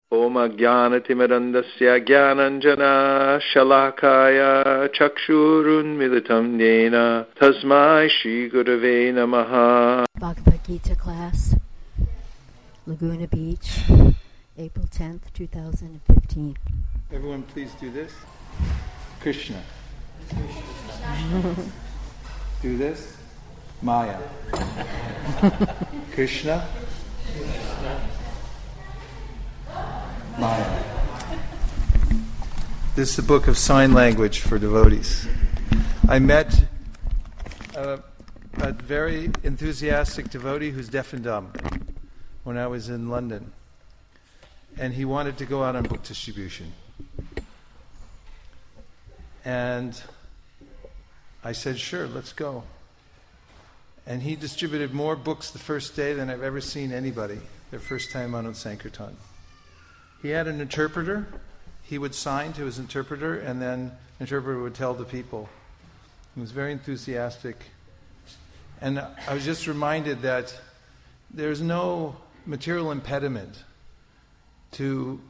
Om Ajnanatimirandasya Jnananjana Shalakaya Chakshurunmilitam Yena Tasmai Shri Gurave Namaha. Bhagavad Gita class, Laguna Beach, April 10th, 2015. Everyone please do this. Krishna. Do this. Maya. Krishna. Maya. This is the book of sign language for devotees. I met a very enthusiastic devotee who's deaf and dumb when I was in London. And he wanted to go out on book distribution. And I said, sure, let's go. And he distributed more books the first day than I've ever seen anybody, their first time out on Sankirtan. He had an interpreter. He would sign to his interpreter, and then the interpreter would tell the people. He was very enthusiastic. And I was just reminded that there's no material impediment to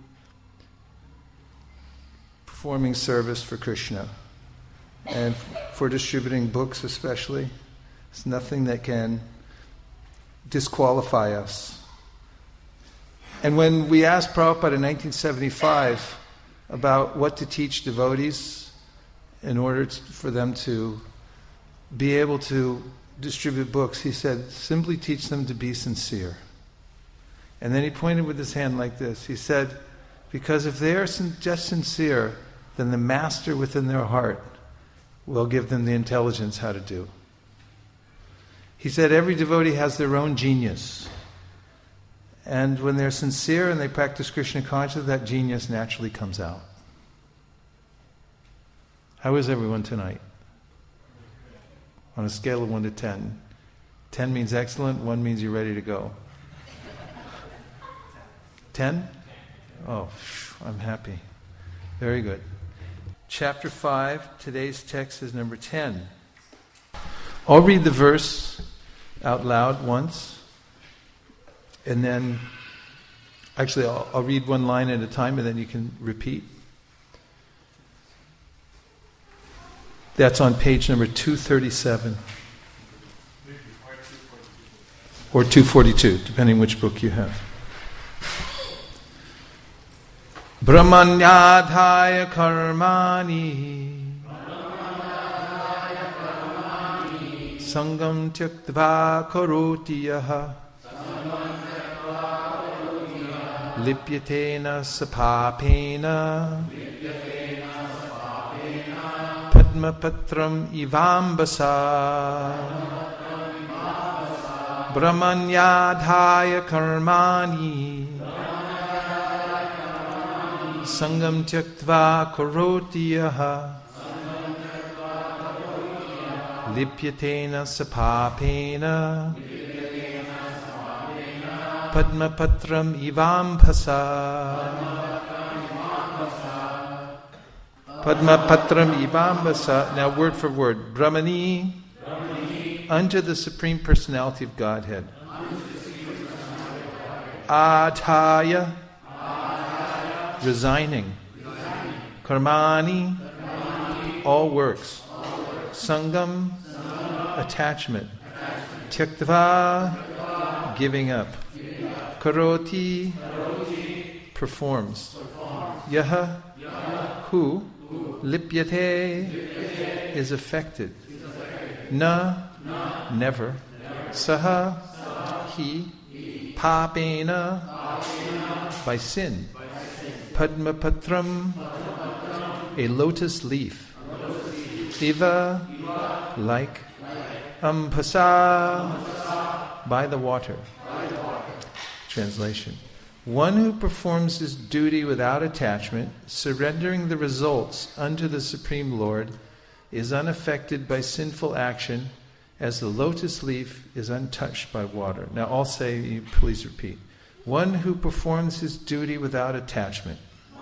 performing service for Krishna and for distributing books especially. It's nothing that can disqualify us. And when we asked Prabhupada in 1975 about what to teach devotees in order for them to be able to distribute books, he said, simply teach them to be sincere. And then he pointed with his hand like this. He said, because if they are just sincere, then the master within their heart will give them the intelligence how to do. He said every devotee has their own genius. And when they're sincere and they practice Krishna consciousness, that genius naturally comes out. How is everyone tonight? On a scale of 1 to 10. 10 means excellent, 1 means you're ready to go. 10? Oh, I'm happy. Very good. Chapter 5, today's text is number 10. I'll read the verse out loud once. And then, actually, I'll read one line at a time and then you can repeat. That's on page number 237. Or 242, depending which book you have. Brahmanyadhaya karmani Sangam tyaktva karoti yaha Lipyatena sapapena Padmapatram ivambasa Brahmanyadhaya karmani Sangam tyaktva karoti yaha Lipyatena sapapena Padmapatram ivambasa Padmapatram ivambasa. Now word for word. Brahmani, unto the Supreme Personality of Godhead. Adhaya, resigning. Karmani, all works. Sangam, attachment. Tyaktva, giving up. Karoti, performs. Yaha, who, lipyate, is affected. Na, never. Saha, he. Papena, by sin. Padmapatram, a lotus leaf. Iva, like. Ampasa, by the water. Translation. One who performs his duty without attachment, surrendering the results unto the Supreme Lord, is unaffected by sinful action, as the lotus leaf is untouched by water. Now I'll say, you please repeat. One who performs his duty without attachment,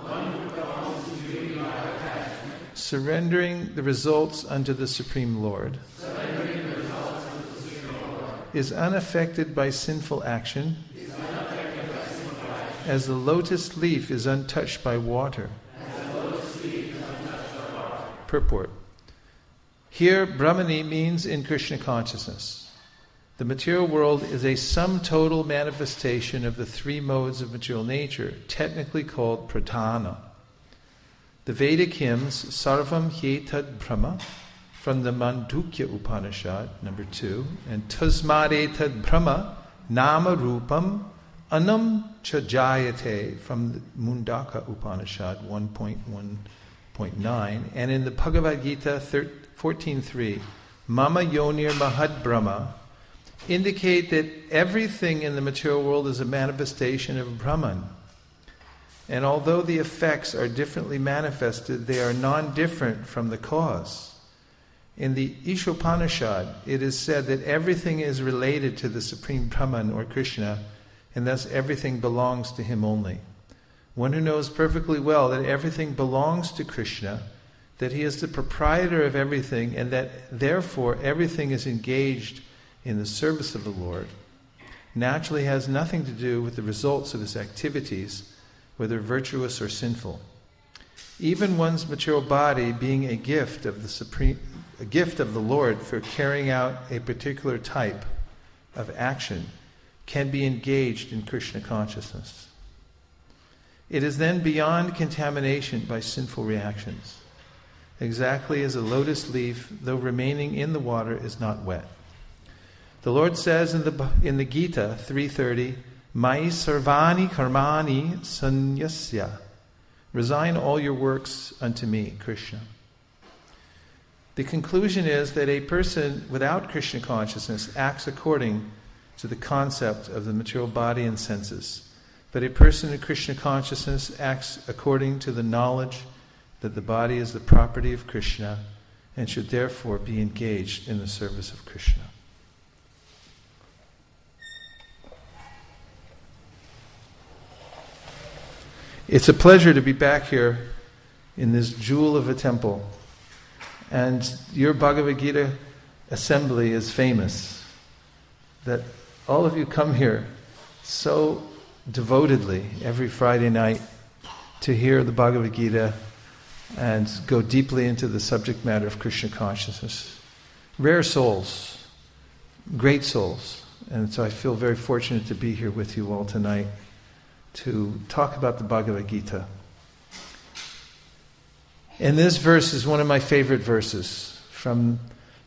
surrendering the results unto the Supreme Lord, is unaffected by sinful action, as the lotus leaf is untouched by water. Purport. Here, Brahmani means in Krishna consciousness. The material world is a sum total manifestation of the three modes of material nature, technically called pradhana. The Vedic hymns, Sarvam Hyetad Brahma, from the Mandukya Upanishad, number 2, and Tasmadetad Brahma, Nama Rupam, Anam Chajayate, from the Mundaka Upanishad, 1.1.9, and in the Bhagavad Gita 14.3, Mama Yonir Mahad Brahma, indicate that everything in the material world is a manifestation of Brahman. And although the effects are differently manifested, they are non-different from the cause. In the Ishopanishad, it is said that everything is related to the Supreme Brahman or Krishna, and thus everything belongs to him only. One who knows perfectly well that everything belongs to Krishna, that he is the proprietor of everything, and that therefore everything is engaged in the service of the Lord, naturally has nothing to do with the results of his activities, whether virtuous or sinful. Even one's material body being a gift of the Lord for carrying out a particular type of action, can be engaged in Krishna consciousness. It is then beyond contamination by sinful reactions, exactly as a lotus leaf, though remaining in the water, is not wet. The Lord says in the Gita 3:30, Mai sarvani karmani sanyasya. Resign all your works unto me, Krishna. The conclusion is that a person without Krishna consciousness acts according to the concept of the material body and senses. But a person in Krishna consciousness acts according to the knowledge that the body is the property of Krishna and should therefore be engaged in the service of Krishna. It's a pleasure to be back here in this jewel of a temple. And your Bhagavad Gita assembly is famous. That all of you come here so devotedly every Friday night to hear the Bhagavad Gita and go deeply into the subject matter of Krishna consciousness. Rare souls, great souls. And so I feel very fortunate to be here with you all tonight to talk about the Bhagavad Gita. And this verse is one of my favorite verses from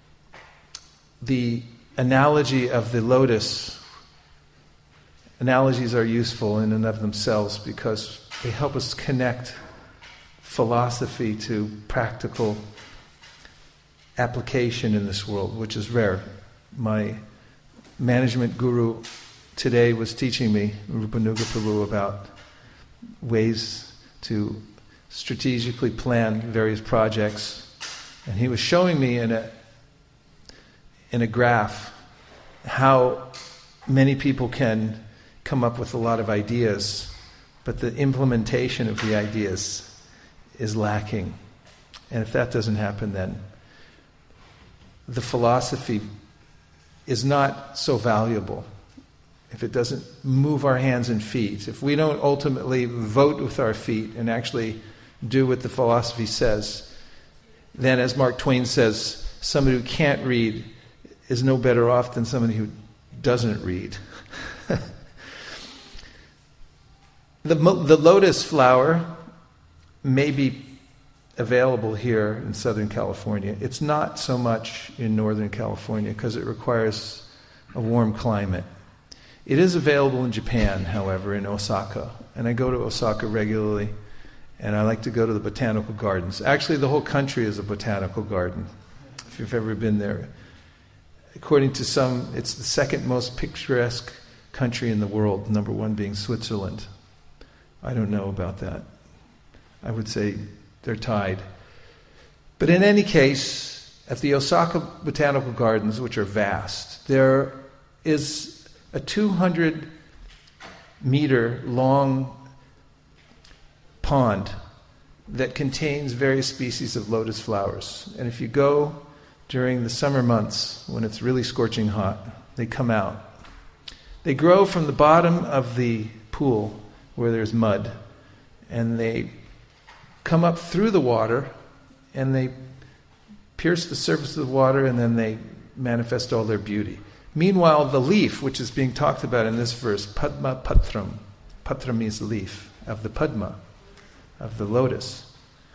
the analogy of the lotus. Analogies are useful in and of themselves because they help us connect philosophy to practical application in this world, which is rare. My management guru today was teaching me, Rupanuga Prabhu, about ways to strategically plan various projects. And he was showing me in a graph how many people can come up with a lot of ideas, but the implementation of the ideas is lacking. And if that doesn't happen, then the philosophy is not so valuable. If it doesn't move our hands and feet, if we don't ultimately vote with our feet and actually do what the philosophy says, then as Mark Twain says, somebody who can't read is no better off than somebody who doesn't read. The lotus flower may be available here in Southern California. It's not so much in Northern California because it requires a warm climate. It is available in Japan, however, in Osaka. And I go to Osaka regularly, and I like to go to the botanical gardens. Actually, the whole country is a botanical garden, if you've ever been there. According to some, it's the second most picturesque country in the world, number one being Switzerland. I don't know about that. I would say they're tied. But in any case, at the Osaka Botanical Gardens, which are vast, there is a 200-meter long pond that contains various species of lotus flowers. And if you go during the summer months, when it's really scorching hot, they come out. They grow from the bottom of the pool where there's mud, and they come up through the water, and they pierce the surface of the water, and then they manifest all their beauty. Meanwhile, the leaf, which is being talked about in this verse, Padma Patram, Patra means leaf, of the Padma, of the lotus,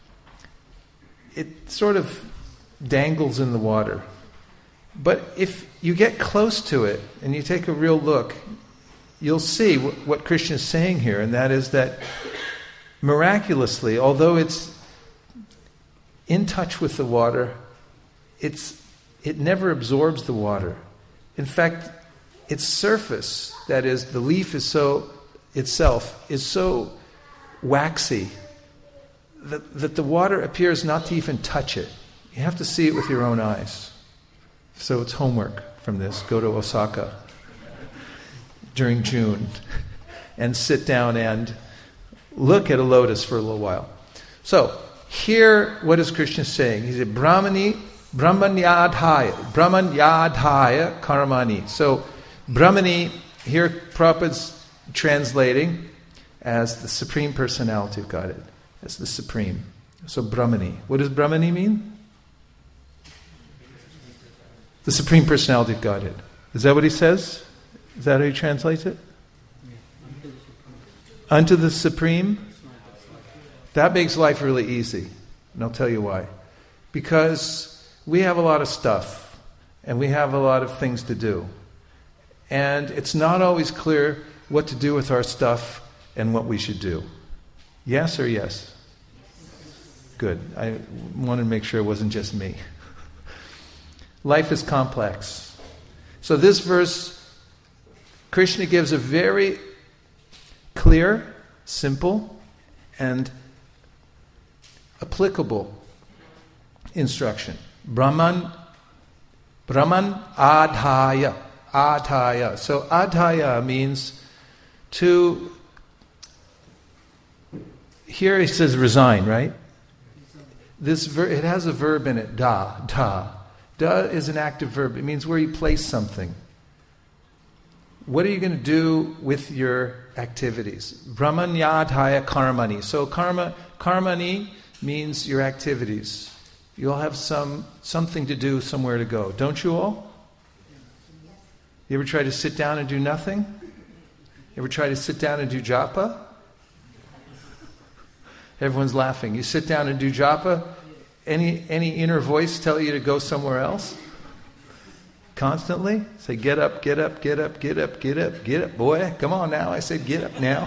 it sort of dangles in the water. But if you get close to it and you take a real look, you'll see what Krishna is saying here, and that is that miraculously, although it's in touch with the water, it never absorbs the water. In fact, its surface, that is, the leaf itself is so waxy that the water appears not to even touch it. You have to see it with your own eyes. So it's homework from this. Go to Osaka during June and sit down and look at a lotus for a little while. So, here, what is Krishna saying? He said, Brahmanyadhaya karmani. So, Brahmani, here Prabhupada's translating as the Supreme Personality of Godhead, as the Supreme. So, Brahmani. What does Brahmani mean? The Supreme Personality of Godhead. Is that what he says? Is that how he translates it? Unto the Supreme? That makes life really easy. And I'll tell you why. Because we have a lot of stuff. And we have a lot of things to do. And it's not always clear what to do with our stuff and what we should do. Yes or yes? Good. I wanted to make sure it wasn't just me. Life is complex. So this verse, Krishna gives a very clear, simple, and applicable instruction. Brahman adhaya. Adhaya. So adhaya means to, here he says resign, right? It has a verb in it, da. Da is an active verb. It means where you place something. What are you going to do with your activities? Brahmanyadhaya karmani. So karmani means your activities. You'll have something to do, somewhere to go. Don't you all? You ever try to sit down and do nothing? You ever try to sit down and do japa? Everyone's laughing. You sit down and do japa, any inner voice tell you to go somewhere else? Constantly? Say, get up, get up, get up, get up, get up, get up. Boy, come on now. I said, get up now.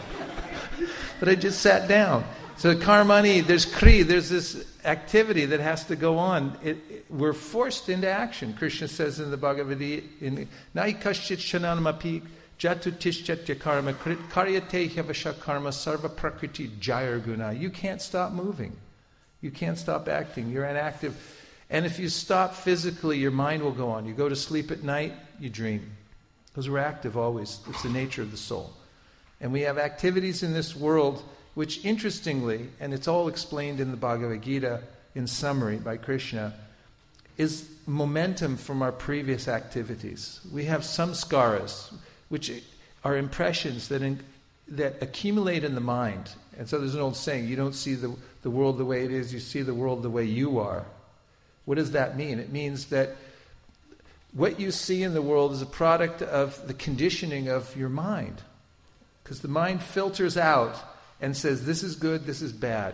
But I just sat down. So karmani, there's this activity that has to go on. We're forced into action. Krishna says in the Bhagavad Gita, Nai kaschit shananamapi jatu tishchatya karma karyate hyavasha karma sarva prakriti jayarguna. You can't stop moving. You can't stop acting. You're inactive. And if you stop physically, your mind will go on. You go to sleep at night, you dream. Because we're active always. It's the nature of the soul. And we have activities in this world which, interestingly, and it's all explained in the Bhagavad Gita in summary by Krishna, is momentum from our previous activities. We have samskaras, which are impressions that accumulate in the mind. And so there's an old saying, you don't see the world the way it is, you see the world the way you are. What does that mean? It means that what you see in the world is a product of the conditioning of your mind. Because the mind filters out and says, this is good, this is bad.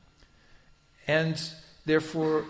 And therefore,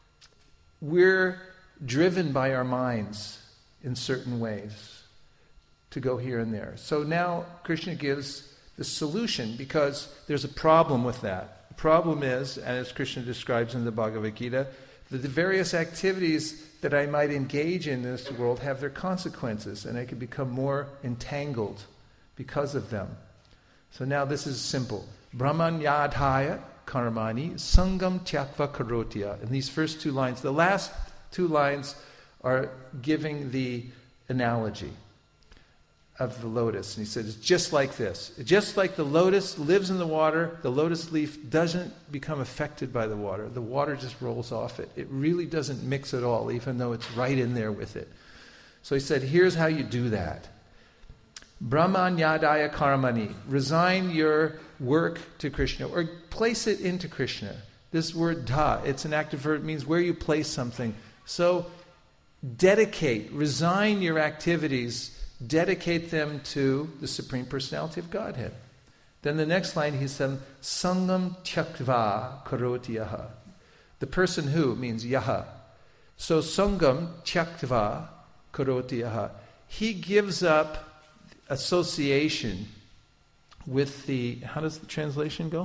we're driven by our minds in certain ways to go here and there. So now Krishna gives the solution, because there's a problem with that. The problem is, and as Krishna describes in the Bhagavad Gita, that the various activities that I might engage in this world have their consequences, and I can become more entangled because of them. So now this is simple. Brahmanyadhaya karmani sangam tyakva karotya. In these first two lines, the last two lines are giving the analogy of the lotus. And he said, it's just like this. Just like the lotus lives in the water, the lotus leaf doesn't become affected by the water. The water just rolls off it. It really doesn't mix at all, even though it's right in there with it. So he said, here's how you do that. Brahmanyadaya karmani. Resign your work to Krishna, or place it into Krishna. This word dha, it's an active verb, it means where you place something. So dedicate, resign your activities, dedicate them to the Supreme Personality of Godhead. Then the next line he said, Sangam tyaktva karoti yaha. The person who means yaha. So Sangam tyaktva karoti yaha. He gives up association with the, how does the translation go?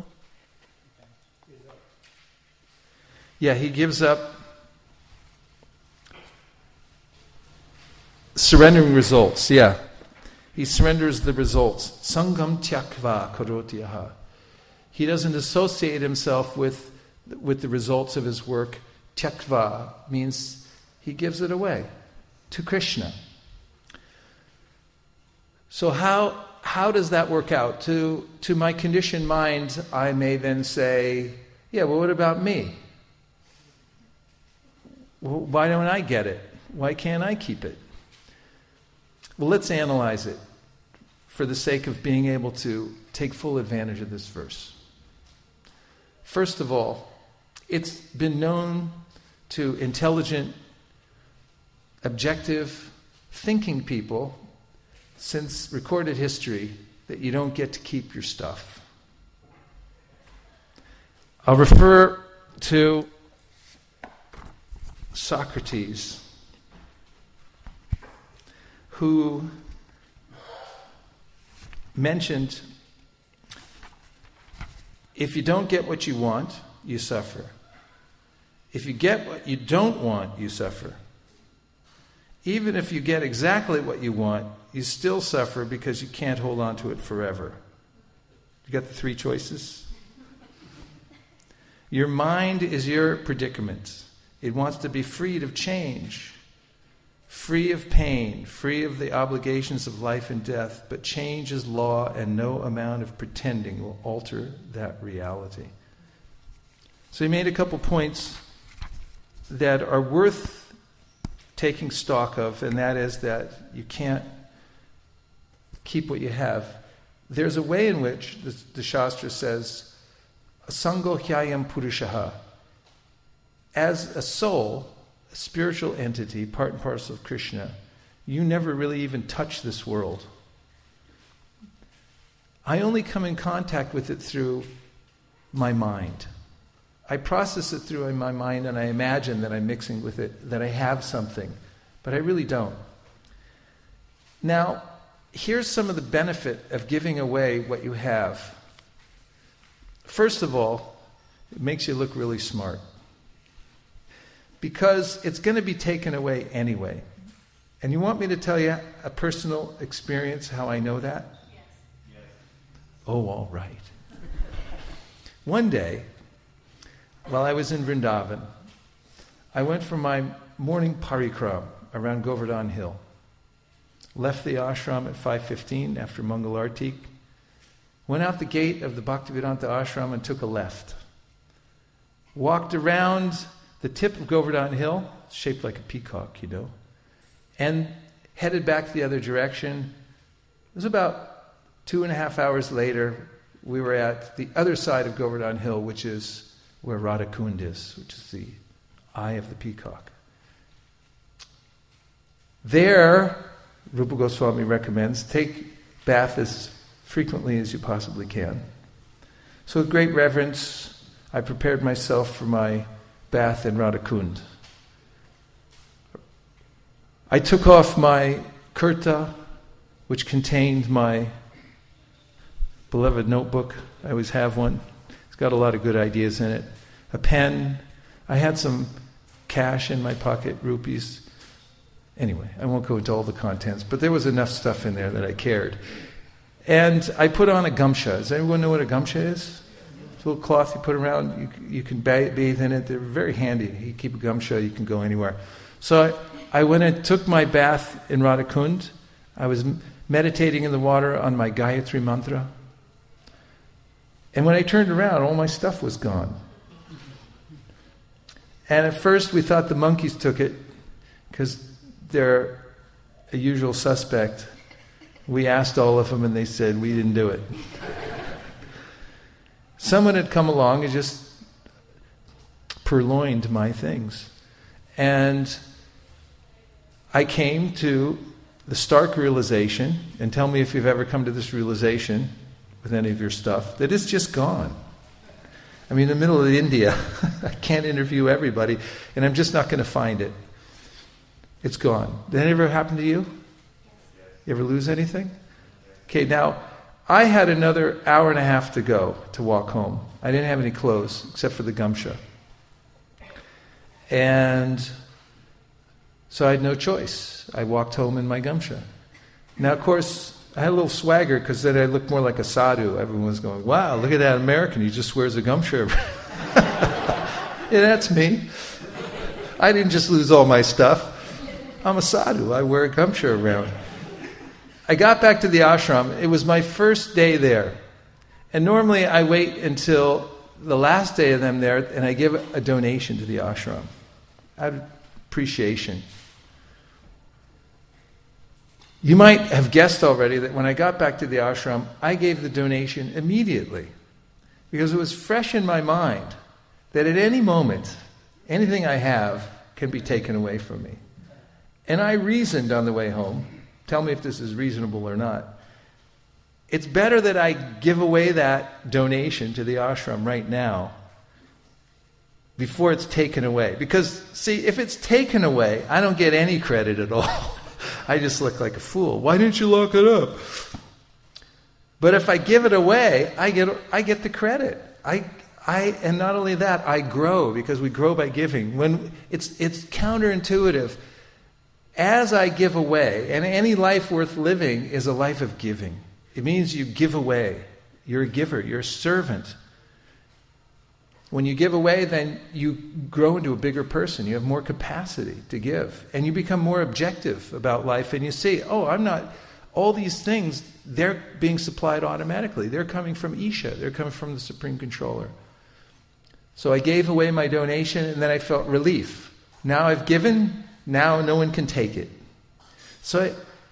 Yeah, he gives up surrendering results, yeah. He surrenders the results. Sangam tyakva karoti yaha. He doesn't associate himself with the results of his work. Tyakva means he gives it away to Krishna. So how does that work out? To my conditioned mind, I may then say, yeah, well, what about me? Well, why don't I get it? Why can't I keep it? Well, let's analyze it for the sake of being able to take full advantage of this verse. First of all, it's been known to intelligent, objective, thinking people since recorded history that you don't get to keep your stuff. I'll refer to Socrates, who mentioned, if you don't get what you want, you suffer. If you get what you don't want, you suffer. Even if you get exactly what you want, you still suffer because you can't hold on to it forever. You got the three choices? Your mind is your predicament. It wants to be freed of change, free of pain, free of the obligations of life and death, but change is law, and no amount of pretending will alter that reality. So he made a couple points that are worth taking stock of, and that is that you can't keep what you have. There's a way in which the Shastra says, Asango hyayam purushaha. As a soul, a spiritual entity, part and parcel of Krishna, you never really even touch this world. I only come in contact with it through my mind. I process it through my mind and I imagine that I'm mixing with it, that I have something, but I really don't. Now, here's some of the benefit of giving away what you have. First of all, it makes you look really smart, because it's going to be taken away anyway. And you want me to tell you a personal experience how I know that? Yes. Oh, all right. One day, while I was in Vrindavan, I went for my morning parikram around Govardhan Hill. Left the ashram at 5:15 after Mangal Artik. Went out the gate of the Bhaktivedanta ashram and took a left. Walked around the tip of Govardhan Hill, shaped like a peacock, and headed back the other direction. It was about 2.5 hours later, we were at the other side of Govardhan Hill, which is where Radhakund is, which is the eye of the peacock. There, Rupa Goswami recommends, take bath as frequently as you possibly can. So with great reverence, I prepared myself for my bath in Radhakund. I took off my kurta, which contained my beloved notebook. I always have one. It's got a lot of good ideas in it. A pen. I had some cash in my pocket, rupees. Anyway, I won't go into all the contents, but there was enough stuff in there that I cared. And I put on a gamsha. Does anyone know what a gamsha is? It's a little cloth you put around. You can bathe in it. They're very handy. You keep a gamsha, you can go anywhere. So I went and took my bath in Radhakund. I was meditating in the water on my Gayatri mantra. And when I turned around, all my stuff was gone. And at first we thought the monkeys took it, because they're a usual suspect. We asked all of them and they said, we didn't do it. Someone had come along and just purloined my things. And I came to the stark realization, and tell me if you've ever come to this realization with any of your stuff, that it's just gone. I mean, in the middle of India, I can't interview everybody, and I'm just not going to find it. It's gone. Did that ever happen to you? You ever lose anything? Okay, now, I had another hour and a half to go to walk home. I didn't have any clothes except for the gamsha. And so I had no choice. I walked home in my gamsha. Now, of course, I had a little swagger because then I looked more like a sadhu. Everyone was going, wow, look at that American. He just wears a gamsha. Yeah, that's me. I didn't just lose all my stuff. I'm a sadhu. I wear a gamsha around. I got back to the ashram. It was my first day there. And normally I wait until the last day of them there and I give a donation to the ashram. Out of appreciation. You might have guessed already that when I got back to the ashram, I gave the donation immediately. Because it was fresh in my mind that at any moment, anything I have can be taken away from me. And I reasoned on the way home, tell me if this is reasonable or not, it's better that I give away that donation to the ashram right now before it's taken away. Because, see, if it's taken away, I don't get any credit at all. I just look like a fool. Why didn't you lock it up? But if I give it away, I get the credit. And not only that, I grow, because we grow by giving. When it's counterintuitive. As I give away, and any life worth living is a life of giving. It means you give away. You're a giver. You're a servant. When you give away, then you grow into a bigger person. You have more capacity to give. And you become more objective about life. And you see, all these things, they're being supplied automatically. They're coming from Isha. They're coming from the Supreme Controller. So I gave away my donation, and then I felt relief. Now I've given, now no one can take it. So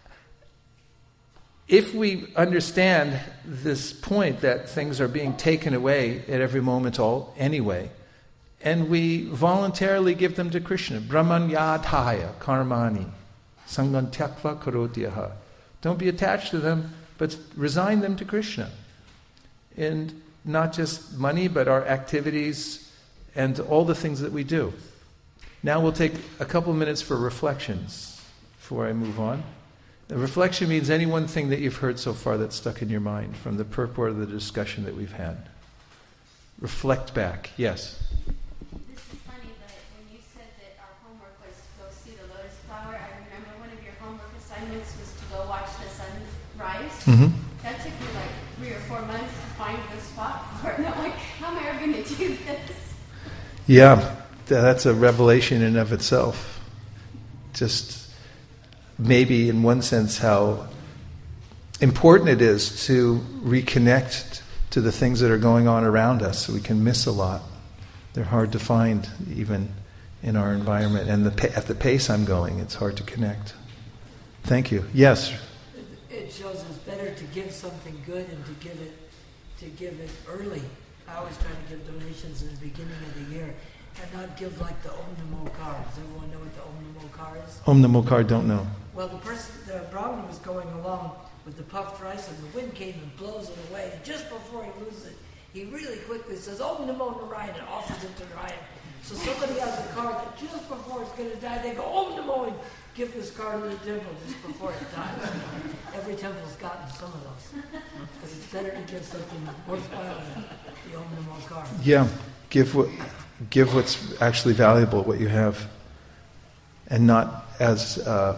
if we understand this point that things are being taken away at every moment anyway, and we voluntarily give them to Krishna, Brahmanyadhaya karmani, sangan tyakva karotyaha. Don't be attached to them, but resign them to Krishna. And not just money, but our activities and all the things that we do. Now we'll take a couple minutes for reflections before I move on. The reflection means any one thing that you've heard so far that's stuck in your mind from the purport of the discussion that we've had. Reflect back. Yes? This is funny, but when you said that our homework was to go see the lotus flower, I remember one of your homework assignments was to go watch the sunrise. Mm-hmm. That took me like 3 or 4 months to find the spot for it. And I'm like, how am I ever going to do this? Yeah, that's a revelation in and of itself. Just maybe in one sense how important it is to reconnect to the things that are going on around us. We can miss a lot. They're hard to find even in our environment. And at the pace I'm going, it's hard to connect. Thank you. Yes? It shows it's better to give something good and to give it early. I always try to give donations in the beginning of the year and not give like the Om Namo Kar. Does everyone know what the Om Namo Kar is? Om Namo Kar, don't know. Well, the Brahmin was going along with the puffed rice and the wind came and blows it away. And just before he loses it, he really quickly says, Om Namo Narayan, and offers it to Narayan. So somebody has a car that just before it's going to die, they go, Om Namo, and give this car to the temple just before it dies. Every temple's gotten some of those. Because it's better to give something worthwhile than the Om Namo Kar. Yeah, give what's actually valuable, what you have, and not as a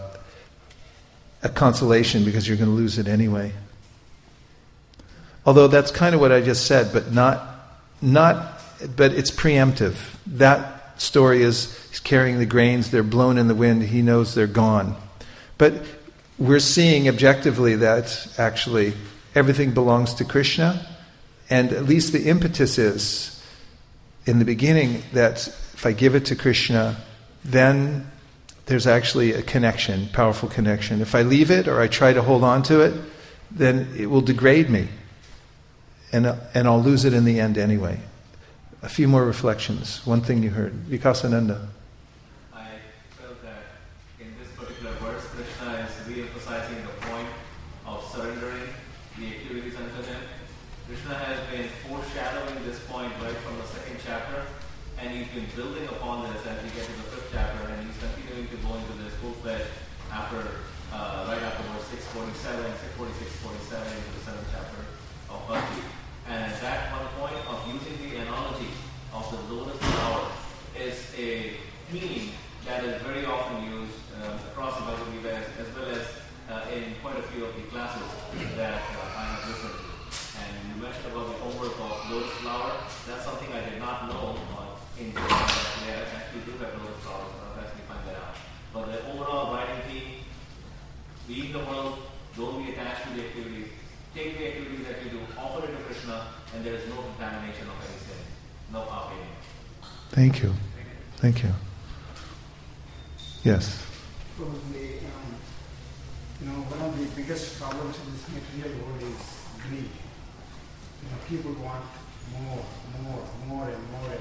consolation because you're going to lose it anyway. Although that's kind of what I just said, but but it's preemptive. That story is he's carrying the grains, they're blown in the wind, he knows they're gone. But we're seeing objectively that actually everything belongs to Krishna, and at least the impetus is in the beginning that if I give it to Krishna, then there's actually a connection, powerful connection. If I leave it or I try to hold on to it, then it will degrade me. And I'll lose it in the end anyway. A few more reflections. One thing you heard. Vikasananda. I felt that in this particular verse, Krishna is re-emphasizing the point of surrendering the activities unto him. Krishna has been foreshadowing this point right from the second chapter, and he's been building upon this as we get to the fifth chapter, and he's continuing to go into this full-fledged right after verse 647, 646, 47 into the seventh chapter of Bhakti. And that one point of using the analogy of the lotus flower is a theme that is very often used across the Bhagavad Gita as well as in quite a few of the classes that I have listened to. And you mentioned about the homework of lotus flower. That's something I did not know in Japan. They actually do have lotus flowers. I'll actually find that out. But the overall writing theme, leave the world, don't be attached to the activities. Take the activities that you do, offer it to Krishna, and there is no contamination of any sin, no pain. Thank you. Thank you. Yes. Probably, one of the biggest problems in this material world is greed. People want more and more.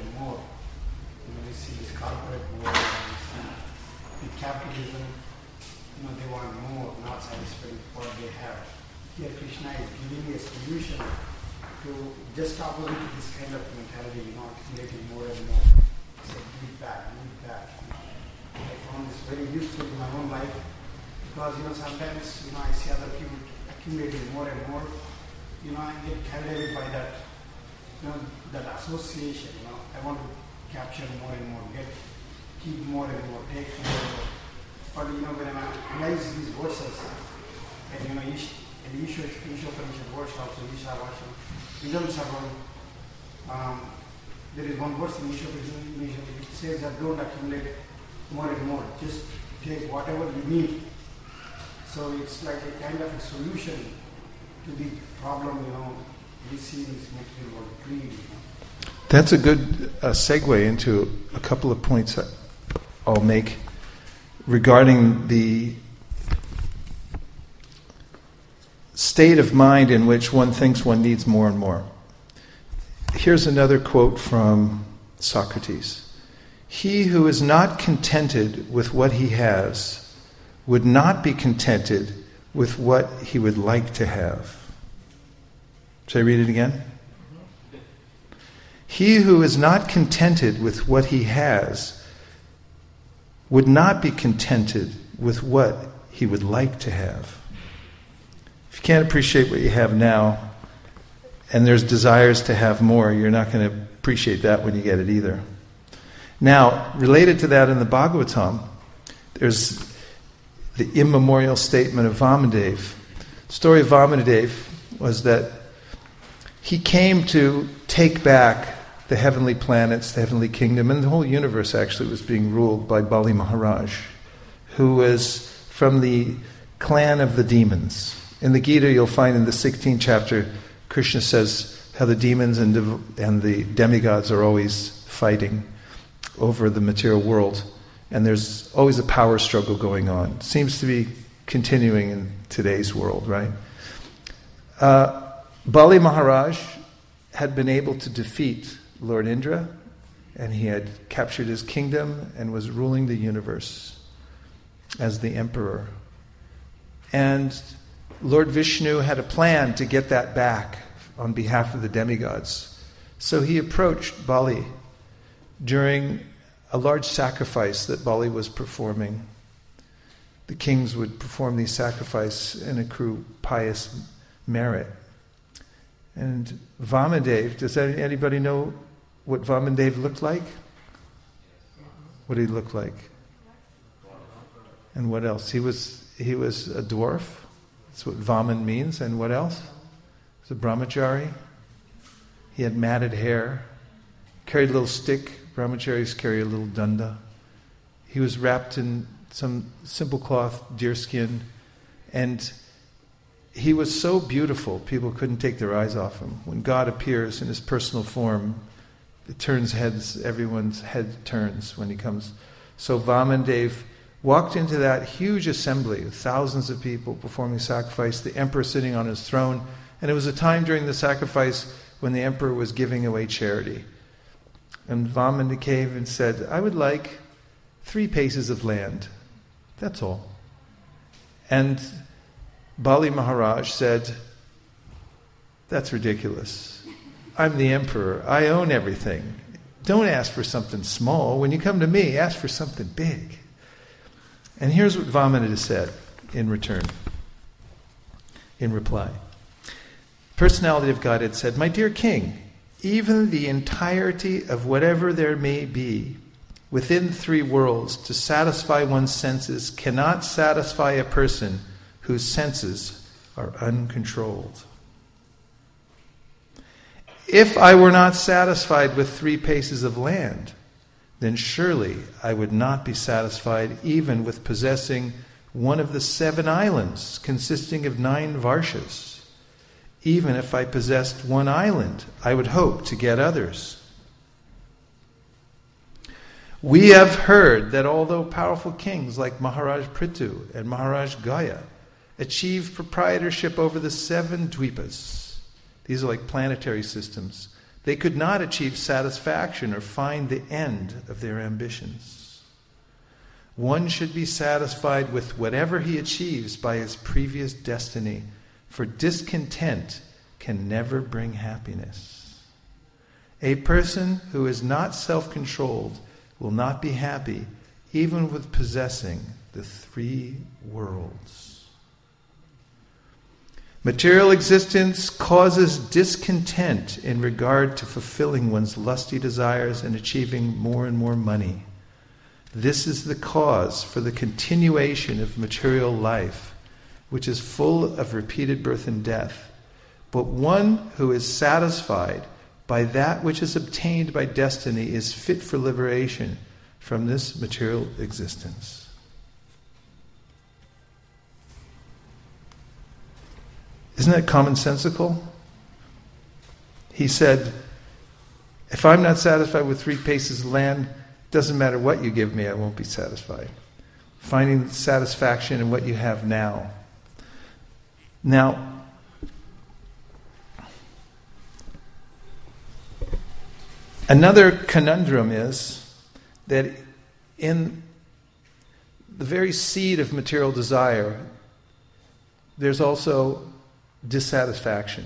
We see this corporate world, we see the capitalism. They want more, not satisfied with what they have. Here Krishna is giving a solution to just opposite to this kind of mentality, accumulating more and more. So give back. I found this very useful in my own life because sometimes I see other people accumulating more and more. I get carried away by that that association. I want to capture more and more, keep more and more, take more and more. But when I analyze these verses, and in the Ishopanishad verse also, Ishavasham, Vidam Sarvam, there is one verse in Ishopanishad which says that don't accumulate more and more, just take whatever you need. So it's like a kind of a solution to the problem, we see in this material world, greed. That's a good segue into a couple of points that I'll make regarding the state of mind in which one thinks one needs more and more. Here's another quote from Socrates. He who is not contented with what he has would not be contented with what he would like to have. Should I read it again? He who is not contented with what he has would not be contented with what he would like to have. If you can't appreciate what you have now, and there's desires to have more, you're not going to appreciate that when you get it either. Now, related to that in the Bhagavatam, there's the immemorial statement of Vamandev. The story of Vamandev was that he came to take back the heavenly planets, the heavenly kingdom, and the whole universe actually was being ruled by Bali Maharaj, who was from the clan of the demons. In the Gita, you'll find in the 16th chapter, Krishna says how the demons and the demigods are always fighting over the material world, and there's always a power struggle going on. It seems to be continuing in today's world, right? Bali Maharaj had been able to defeat Lord Indra, and he had captured his kingdom and was ruling the universe as the emperor. And Lord Vishnu had a plan to get that back on behalf of the demigods. So he approached Bali during a large sacrifice that Bali was performing. The kings would perform these sacrifices and accrue pious merit. And Vamandev, does anybody know what Vamandev looked like? What did he look like? And what else? He was a dwarf. That's what Vaman means. And what else? He was a brahmachari. He had matted hair, carried a little stick. Brahmacharis carry a little danda. He was wrapped in some simple cloth, deerskin, and he was so beautiful, people couldn't take their eyes off him. When God appears in his personal form, it turns heads, everyone's head turns when he comes. So Vamandev walked into that huge assembly with thousands of people performing sacrifice, the emperor sitting on his throne, and it was a time during the sacrifice when the emperor was giving away charity. And Vamana came and said, I would like 3 paces of land. That's all. And Bali Maharaj said, that's ridiculous. I'm the emperor. I own everything. Don't ask for something small. When you come to me, ask for something big. And here's what Vamana said in return, in reply. Personality of Godhead said, my dear king, even the entirety of whatever there may be within 3 worlds to satisfy one's senses cannot satisfy a person whose senses are uncontrolled. If I were not satisfied with 3 paces of land, then surely I would not be satisfied even with possessing one of the 7 islands consisting of 9 varshas. Even if I possessed 1 island, I would hope to get others. We have heard that although powerful kings like Maharaj Prithu and Maharaj Gaya achieved proprietorship over the 7 dvipas, these are like planetary systems, they could not achieve satisfaction or find the end of their ambitions. One should be satisfied with whatever he achieves by his previous destiny, for discontent can never bring happiness. A person who is not self-controlled will not be happy even with possessing the 3 worlds. Material existence causes discontent in regard to fulfilling one's lusty desires and achieving more and more money. This is the cause for the continuation of material life, which is full of repeated birth and death. But one who is satisfied by that which is obtained by destiny is fit for liberation from this material existence. Isn't that commonsensical? He said, if I'm not satisfied with 3 paces of land, doesn't matter what you give me, I won't be satisfied. Finding satisfaction in what you have now. Now, another conundrum is that in the very seed of material desire, there's also dissatisfaction.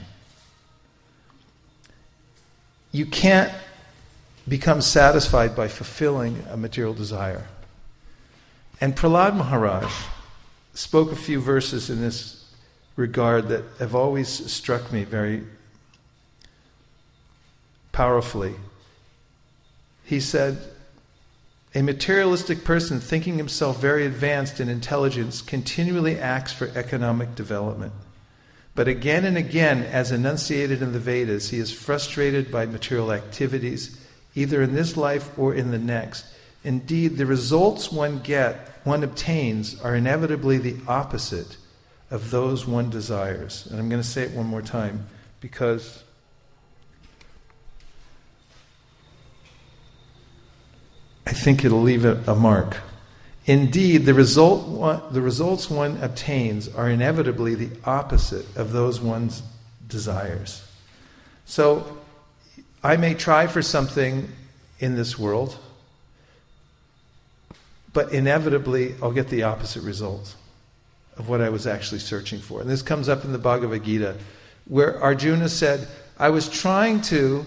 You can't become satisfied by fulfilling a material desire. And Prahlad Maharaj spoke a few verses in this regard that have always struck me very powerfully. He said, a materialistic person thinking himself very advanced in intelligence continually acts for economic development. But again and again, as enunciated in the Vedas, he is frustrated by material activities, either in this life or in the next. Indeed, the results one obtains are inevitably the opposite of those one desires. And I'm going to say it one more time because I think it'll leave a mark. Indeed, the results one obtains are inevitably the opposite of those one's desires. So, I may try for something in this world, but inevitably I'll get the opposite result of what I was actually searching for. And this comes up in the Bhagavad Gita, where Arjuna said, I was trying to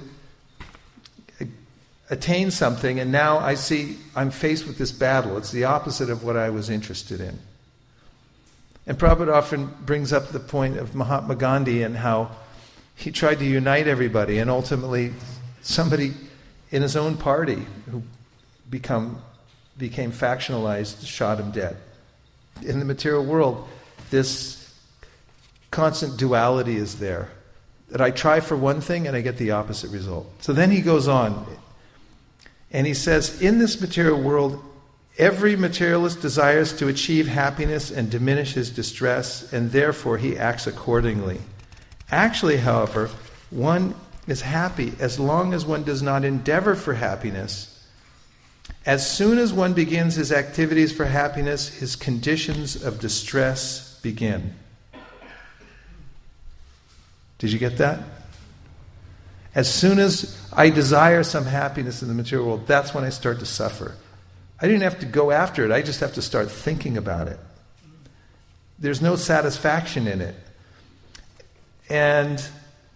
attain something, and now I see I'm faced with this battle. It's the opposite of what I was interested in. And Prabhupada often brings up the point of Mahatma Gandhi and how he tried to unite everybody, and ultimately somebody in his own party who became factionalized shot him dead. In the material world, this constant duality is there. That I try for one thing and I get the opposite result. So then he goes on, and he says, in this material world, every materialist desires to achieve happiness and diminish his distress, and therefore he acts accordingly. Actually, however, one is happy as long as one does not endeavor for happiness As soon as one begins his activities for happiness, his conditions of distress begin. Did you get that? As soon as I desire some happiness in the material world, that's when I start to suffer. I didn't have to go after it. I just have to start thinking about it. There's no satisfaction in it. And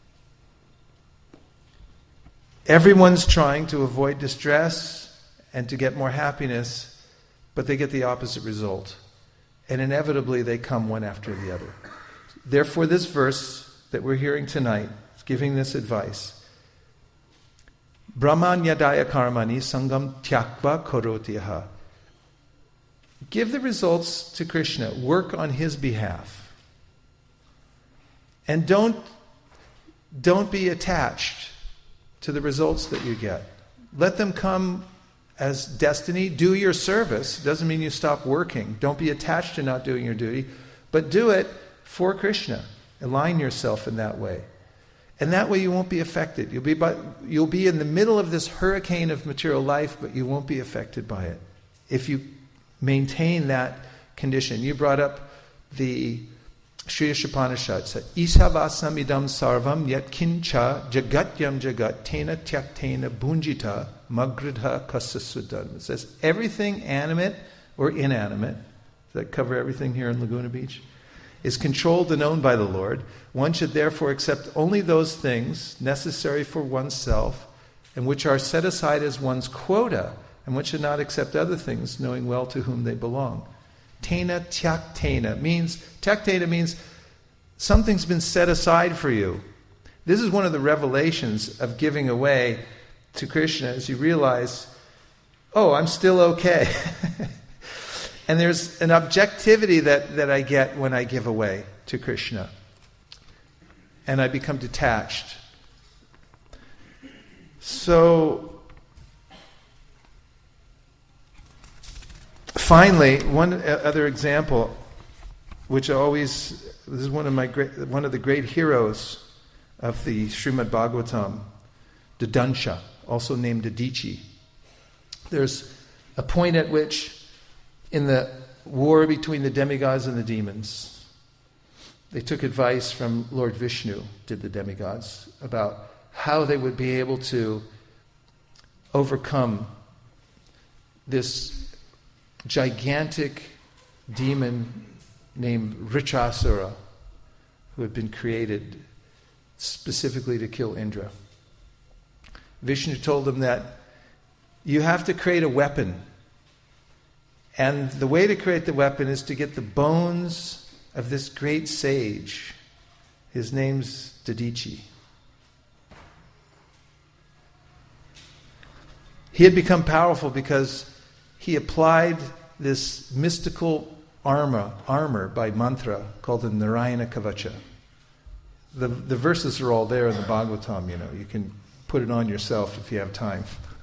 everyone's trying to avoid distress and to get more happiness, but they get the opposite result. And inevitably they come one after the other. Therefore, this verse that we're hearing tonight is giving this advice. Brahmanyadaya karmani sangam tyakva korotyaha. Give the results to Krishna. Work on his behalf. And don't be attached to the results that you get. Let them come as destiny. Do your service. Doesn't mean you stop working. Don't be attached to not doing your duty. But do it for Krishna. Align yourself in that way. And that way you won't be affected. You'll be in the middle of this hurricane of material life, but you won't be affected by it. If you maintain that condition. You brought up the Sri Ishopanishad. Isavasamidam sarvam yat kincha jagatyam jagat tena tyaktena bunjita magridha kasasudam. It says everything animate or inanimate, does that cover everything here in Laguna Beach, is controlled and owned by the Lord. One should therefore accept only those things necessary for oneself and which are set aside as one's quota, and one should not accept other things, knowing well to whom they belong. Tena tyaktena means something's been set aside for you. This is one of the revelations of giving away to Krishna, as you realize, oh, I'm still okay. And there's an objectivity that I get when I give away to Krishna. And I become detached. So, finally, one other example, which this is one of the great heroes of the Srimad Bhagavatam, Dadansha, also named Dadichi. There's a point at which, in the war between the demigods and the demons, they took advice from Lord Vishnu, did the demigods, about how they would be able to overcome this gigantic demon named Vritrasura, who had been created specifically to kill Indra. Vishnu told them that you have to create a weapon. And the way to create the weapon is to get the bones of this great sage. His name's Dadichi. He had become powerful because he applied this mystical armor by mantra called the Narayana Kavacha. The verses are all there in the Bhagavatam, you can put it on yourself if you have time.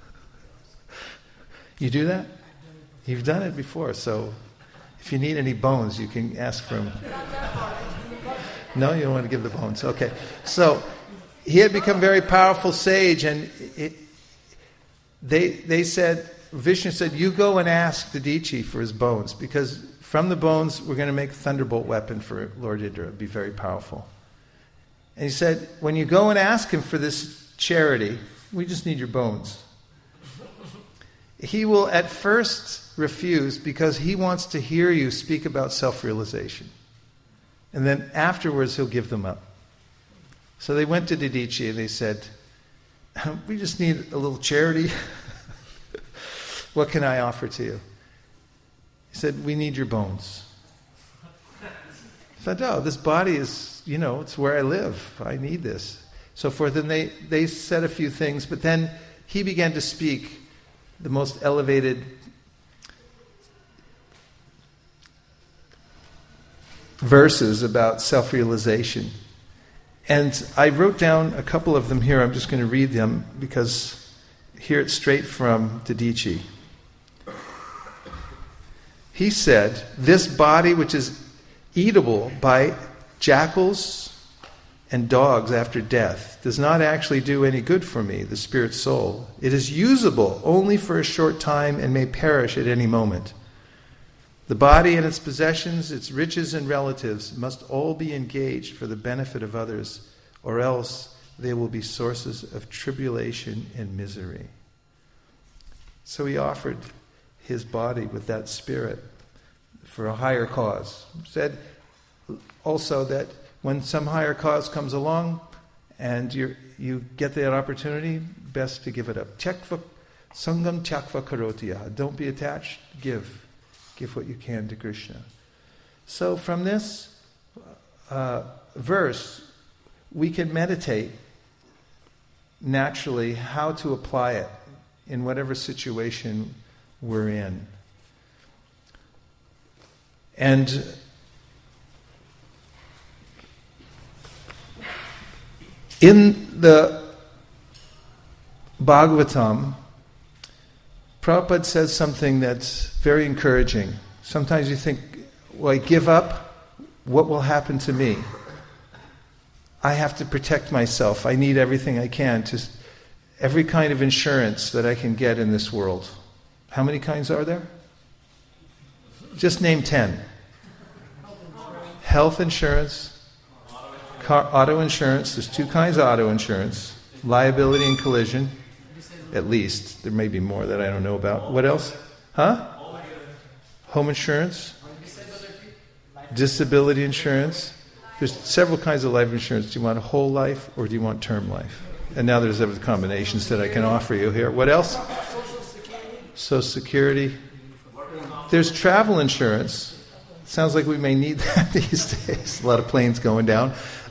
You do that? You've done it before, so if you need any bones, you can ask for them. No, you don't want to give the bones. Okay. So he had become very powerful sage, and they said, Vishnu said, you go and ask Dadichi for his bones, because from the bones we're going to make a thunderbolt weapon for Lord Indra. It'll be very powerful. And he said, when you go and ask him for this charity, we just need your bones. He will at first refuse because he wants to hear you speak about self-realization. And then afterwards he'll give them up. So they went to Dadichi and they said, we just need a little charity. What can I offer to you? He said, we need your bones. He said, oh, this body is, it's where I live. I need this. So forth. And they said a few things, but then he began to speak the most elevated verses about self-realization. And I wrote down a couple of them here. I'm just going to read them because here it's straight from Dadichi. He said, this body which is eatable by jackals, and dogs after death does not actually do any good for me, the spirit soul. It is usable only for a short time and may perish at any moment. The body and its possessions, its riches and relatives must all be engaged for the benefit of others, or else they will be sources of tribulation and misery. So he offered his body with that spirit for a higher cause. Said also that when some higher cause comes along and you get that opportunity, best to give it up. Sangam tyakva karotiya. Don't be attached, give. Give what you can to Krishna. So from this verse, we can meditate naturally how to apply it in whatever situation we're in. And in the Bhagavatam, Prabhupada says something that's very encouraging. Sometimes you think, well, I give up, what will happen to me? I have to protect myself. I need everything I can, every kind of insurance that I can get in this world. How many kinds are there? Just name 10. Health insurance, auto insurance. There's 2 kinds of auto insurance. Liability and collision. At least. There may be more that I don't know about. What else? Huh? Home insurance. Disability insurance. There's several kinds of life insurance. Do you want a whole life or do you want term life? And now there's other combinations that I can offer you here. What else? Social Security. There's travel insurance. Sounds like we may need that these days. A lot of planes going down.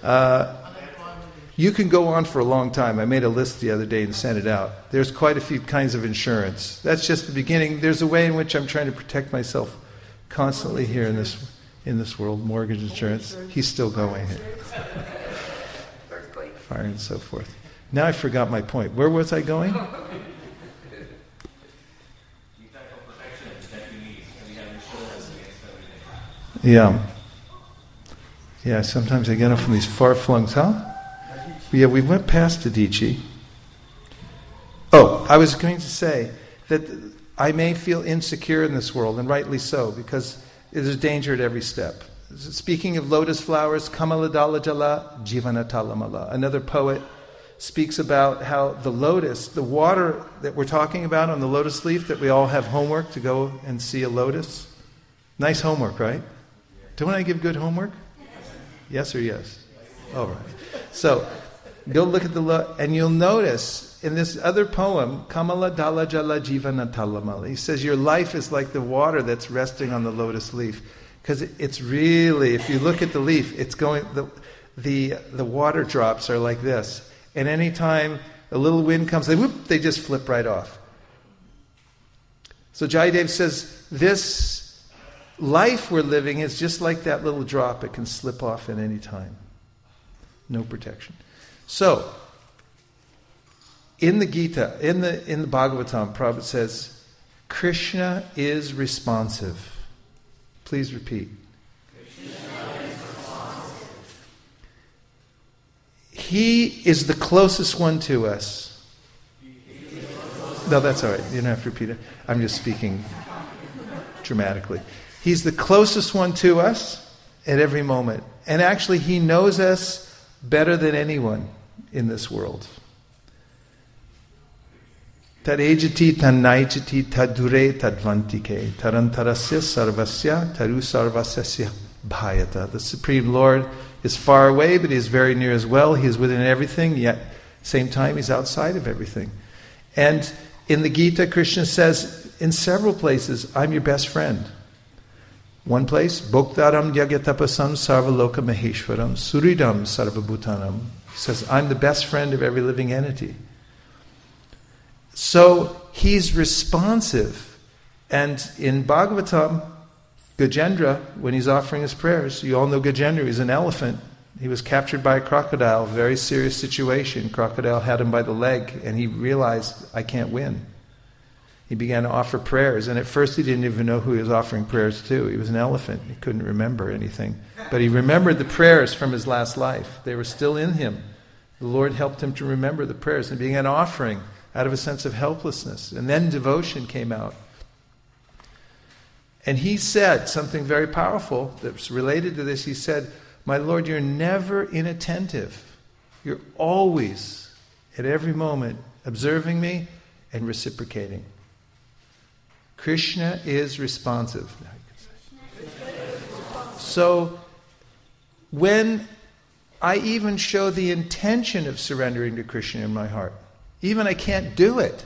You can go on for a long time. I made a list the other day and sent it out. There's quite a few kinds of insurance. That's just the beginning. There's a way in which I'm trying to protect myself constantly here in this world. Mortgage insurance. He's still going. Fire and so forth. Now I forgot my point. Where was I going? Yeah. Yeah, sometimes I get them from these far-flungs, huh? Yeah, we went past Adichie. Oh, I was going to say that I may feel insecure in this world, and rightly so, because there's danger at every step. Speaking of lotus flowers, Kamala Dala Jala Jivana Talamala. Another poet speaks about how the lotus, the water that we're talking about on the lotus leaf, that we all have homework to go and see a lotus. Nice homework, right? Don't I give good homework? Yes or yes? All right. So, go look at and you'll notice in this other poem, Kamala Dala Jala Jivana Talamala, he says your life is like the water that's resting on the lotus leaf. Because it's really, if you look at the leaf, it's going, the water drops are like this. And anytime a little wind comes, they just flip right off. So Jayadev says, this life we're living is just like that little drop. It can slip off at any time. No protection. So, in the Gita, in the Bhagavatam, Prabhupada says, Krishna is responsive. Please repeat. He is the closest one to us. No, that's all right. You don't have to repeat it. I'm just speaking dramatically. He's the closest one to us at every moment. And actually, He knows us better than anyone in this world. Tarejati tanaijati tadure tadvantike tarantarasya sarvasya taru sarvasya bhayata. The Supreme Lord is far away, but He is very near as well. He is within everything, yet at the same time He's outside of everything. And in the Gita, Krishna says in several places, I'm your best friend. One place, Bhoktaram Yagyatapasam Sarvaloka Maheshwaram Suridam Sarvabhutanam. He says, I'm the best friend of every living entity. So He's responsive. And in Bhagavatam, Gajendra, when he's offering his prayers, you all know Gajendra, he's an elephant. He was captured by a crocodile, very serious situation. Crocodile had him by the leg, and he realized, I can't win. He began to offer prayers, and at first he didn't even know who he was offering prayers to. He was an elephant. He couldn't remember anything. But he remembered the prayers from his last life. They were still in him. The Lord helped him to remember the prayers and began offering out of a sense of helplessness. And then devotion came out. And he said something very powerful that's related to this. He said, "My Lord, you're never inattentive. You're always, at every moment, observing me and reciprocating." Krishna is responsive. So, when I even show the intention of surrendering to Krishna in my heart, even I can't do it.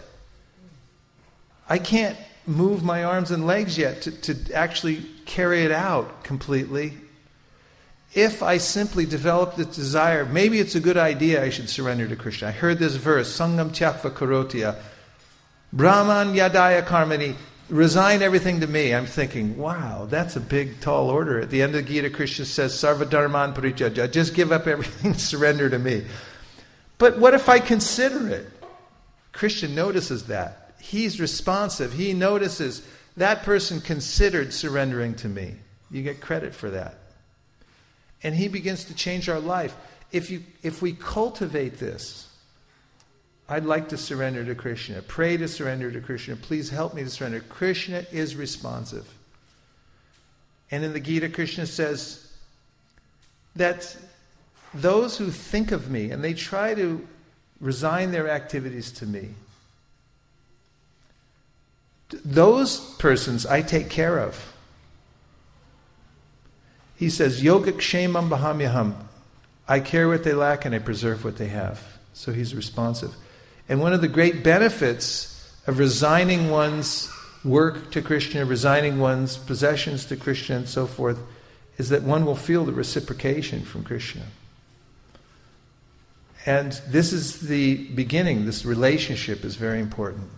I can't move my arms and legs yet to actually carry it out completely. If I simply develop the desire, maybe it's a good idea I should surrender to Krishna. I heard this verse, Sangam Tyakva Karotiya, Brahman Yadaya Karmani, resign everything to me. I'm thinking, wow, that's a big, tall order. At the end of the Gita, Krishna says, Sarva Dharman Parityajya, just give up everything, surrender to me. But what if I consider it? Krishna notices that. He's responsive. He notices that person considered surrendering to me. You get credit for that. And he begins to change our life. If we cultivate this, I'd like to surrender to Krishna. Pray to surrender to Krishna. Please help me to surrender. Krishna is responsive. And in the Gita, Krishna says that those who think of me and they try to resign their activities to me, those persons I take care of. He says, Yoga kshemam bahamyaham. I care what they lack and I preserve what they have. So he's responsive. And one of the great benefits of resigning one's work to Krishna, resigning one's possessions to Krishna and so forth, is that one will feel the reciprocation from Krishna. And this is the beginning. This relationship is very important.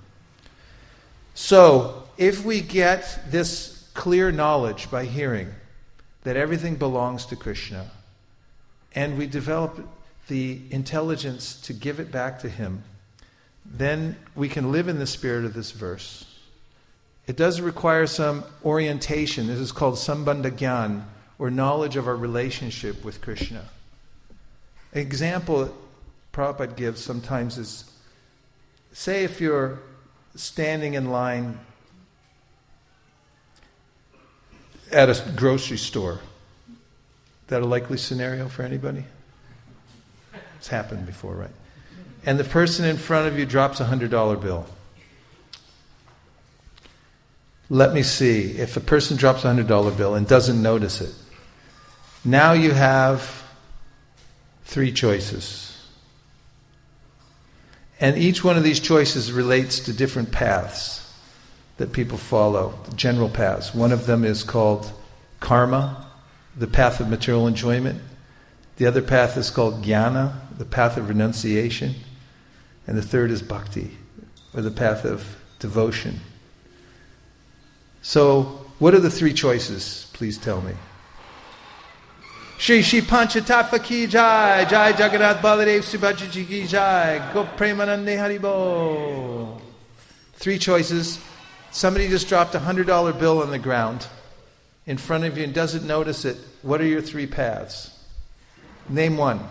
So, if we get this clear knowledge by hearing that everything belongs to Krishna, and we develop the intelligence to give it back to Him, then we can live in the spirit of this verse. It does require some orientation. This is called sambandha gyan, or knowledge of our relationship with Krishna. An example that Prabhupada gives sometimes is, say if you're standing in line at a grocery store. Is that a likely scenario for anybody? It's happened before, right? And the person in front of you drops a $100 bill. Let me see. If a person drops a $100 bill and doesn't notice it, now you have 3 choices. And each one of these choices relates to different paths that people follow, general paths. One of them is called karma, the path of material enjoyment. The other path is called jnana, the path of renunciation. And the third is bhakti, or the path of devotion. So, what are the 3 choices? Please tell me. Shri Shri Panchatattva ki jai, Jai Jagannath Baladev Subhaji ki jai, Go Premanande Haribo. 3 choices. Somebody just dropped a $100 bill on the ground in front of you and doesn't notice it. What are your 3 paths? Name one.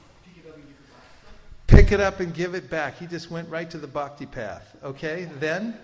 Pick it up and give it back. He just went right to the bhakti path. Okay, then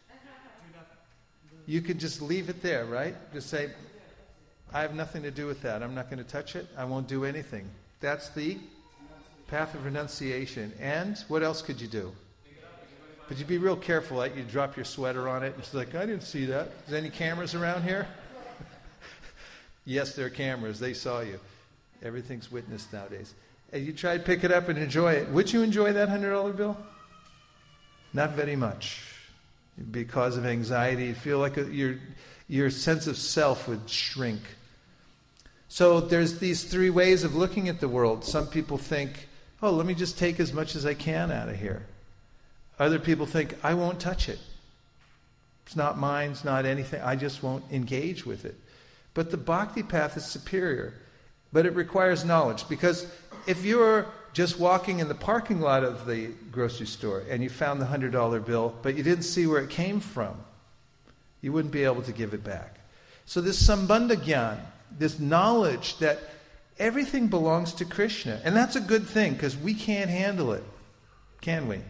you could just leave it there, right? Just say, I have nothing to do with that. I'm not going to touch it. I won't do anything. That's the path of renunciation. And what else could you do? But you'd be real careful, right? You drop your sweater on it. It's like, I didn't see that. Is there any cameras around here? Yes, there are cameras. They saw you. Everything's witnessed nowadays. And you try to pick it up and enjoy it. Would you enjoy that $100 bill? Not very much. Because of anxiety, you feel like your sense of self would shrink. So there's these 3 ways of looking at the world. Some people think, oh, let me just take as much as I can out of here. Other people think, I won't touch it. It's not mine, it's not anything. I just won't engage with it. But the bhakti path is superior. But it requires knowledge. Because if you're just walking in the parking lot of the grocery store and you found the $100 bill, but you didn't see where it came from, you wouldn't be able to give it back. So this Sambandha Gyan, this knowledge that everything belongs to Krishna, and that's a good thing because we can't handle it, can we?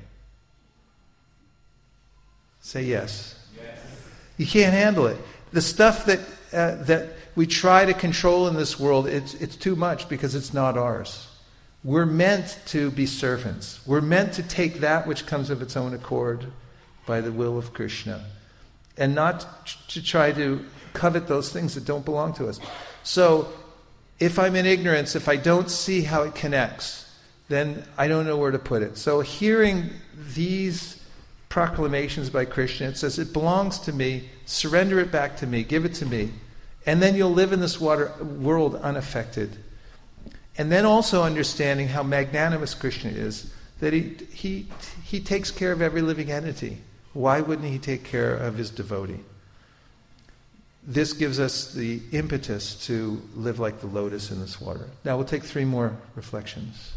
Say yes. Yes. You can't handle it. The stuff that we try to control in this world, it's too much because it's not ours. We're meant to be servants. We're meant to take that which comes of its own accord by the will of Krishna, and not to try to covet those things that don't belong to us. So, if I'm in ignorance, if I don't see how it connects, then I don't know where to put it. So hearing these proclamations by Krishna, it says, it belongs to me, surrender it back to me, give it to me, and then you'll live in this world unaffected. And then also understanding how magnanimous Krishna is, that he takes care of every living entity. Why wouldn't he take care of his devotee? This gives us the impetus to live like the lotus in this water. Now we'll take 3 more reflections.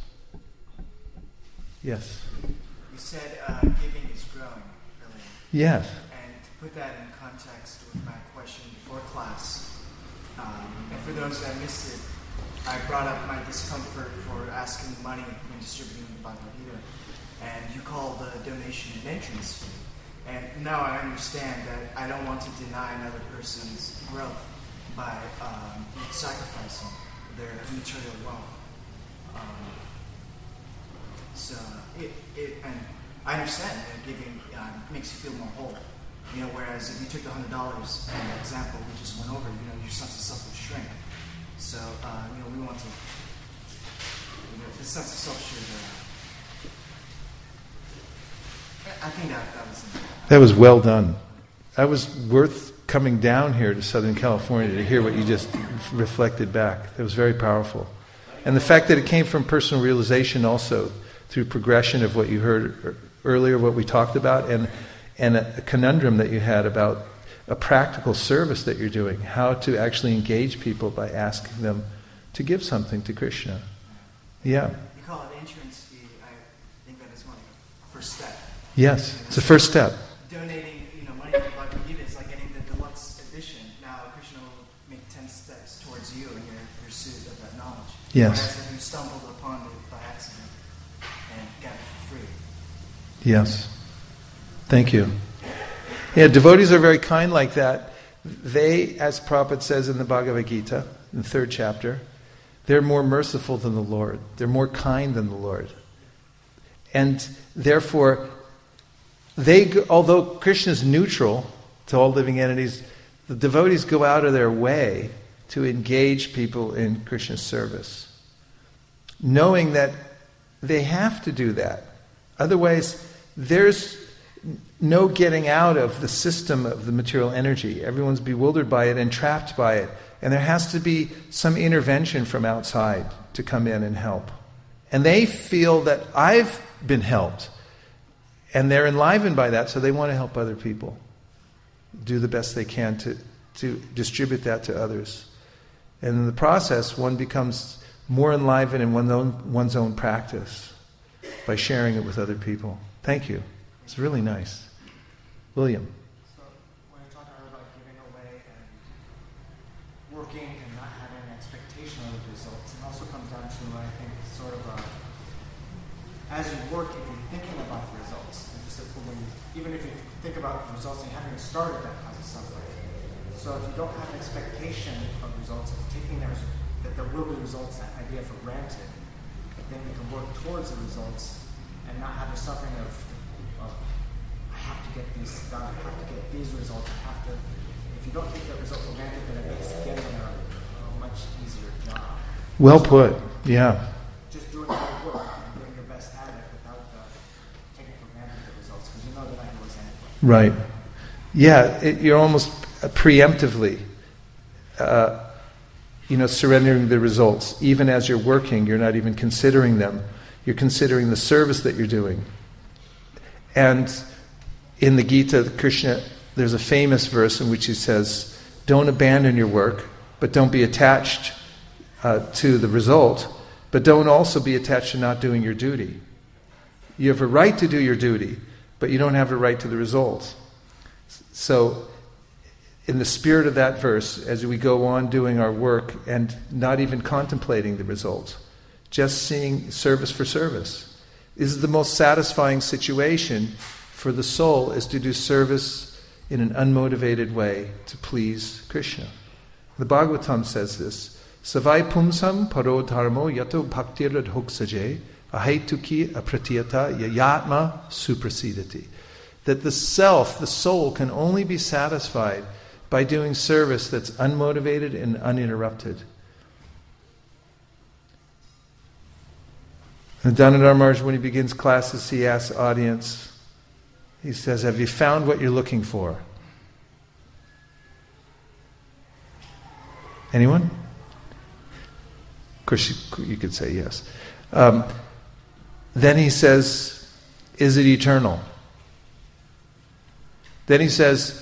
Yes? You said giving is growing earlier. Yes. And to put that in context with my question before class, and for those that missed it, I brought up my discomfort for asking money when distributing the Bhagavad Gita, and you called the donation an entrance fee. And now I understand that I don't want to deny another person's growth by sacrificing their material wealth. And I understand that giving makes you feel more whole. Whereas if you took the $100 and the example we just went over, your sense of self would shrink. So, we want to, the sense of self should. I think that was. That was well done. That was worth coming down here to Southern California to hear what you just reflected back. That was very powerful. And the fact that it came from personal realization also, through progression of what you heard earlier, what we talked about, and a conundrum that you had about a practical service that you're doing, how to actually engage people by asking them to give something to Krishna. Yeah. You call it entrance fee. I think that is one first step. Yes, it's the first step. Donating, money to the Bhagavad Gita is like getting the deluxe edition. Now Krishna will make 10 steps towards you in your pursuit of that knowledge. Yes. Whereas if you stumbled upon it by accident and got it for free. Yes. Thank you. Yeah, devotees are very kind like that. They, as Prabhupada says in the Bhagavad Gita, in the 3rd chapter, they're more merciful than the Lord. They're more kind than the Lord. And therefore, although Krishna is neutral to all living entities, the devotees go out of their way to engage people in Krishna's service, knowing that they have to do that. Otherwise, there's no getting out of the system of the material energy. Everyone's bewildered by it and trapped by it. And there has to be some intervention from outside to come in and help. And they feel that I've been helped. And they're enlivened by that, so they want to help other people. Do the best they can to distribute that to others. And in the process, one becomes more enlivened in one's own practice by sharing it with other people. Thank you. It's really nice. William. So when you're talking about giving away and working and not having an expectation of the results, it also comes down to, I think, sort of as you work, if you're thinking about the results, even if you think about the results and you haven't started that causes suffering. So if you don't have an expectation of results, if taking that there will be results, that idea for granted, then you can work towards the results and not have the suffering of I have to get this done, I have to get these results, if you don't take that result for granted, then it makes getting there a much easier job. Well put, yeah. Just doing the hard work and doing your best at it without taking for granted the results, because you know that I can lose anyway. Right. Yeah, you're almost preemptively surrendering the results. Even as you're working, you're not even considering them. You're considering the service that you're doing. And in the Gita, Krishna, there's a famous verse in which he says, don't abandon your work, but don't be attached to the result. But don't also be attached to not doing your duty. You have a right to do your duty, but you don't have a right to the results. So, in the spirit of that verse, as we go on doing our work and not even contemplating the results, just seeing service for service. This is the most satisfying situation for the soul, is to do service in an unmotivated way to please Krishna. The Bhagavatam says this, Savai pumsam paro dharmo yato bhaktirad huksaje ahetuki apratiyata yayatma suprasidati. That the self, the soul, can only be satisfied by doing service that's unmotivated and uninterrupted. And Damodar Maharaj, when he begins classes, he asks the audience, he says, have you found what you're looking for? Anyone? Of course, you could say yes. Then he says, is it eternal? Then he says,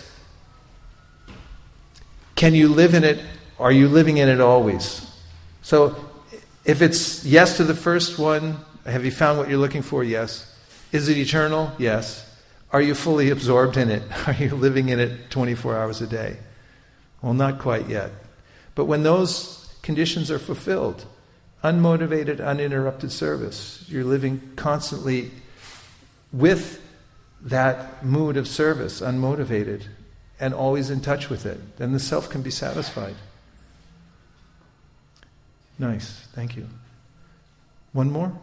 can you live in it? Are you living in it always? So, if it's yes to the first one, have you found what you're looking for? Yes. Is it eternal? Yes. Are you fully absorbed in it? Are you living in it 24 hours a day? Well, not quite yet. But when those conditions are fulfilled, unmotivated, uninterrupted service, you're living constantly with that mood of service, unmotivated, and always in touch with it, then the self can be satisfied. Nice, thank you. One more?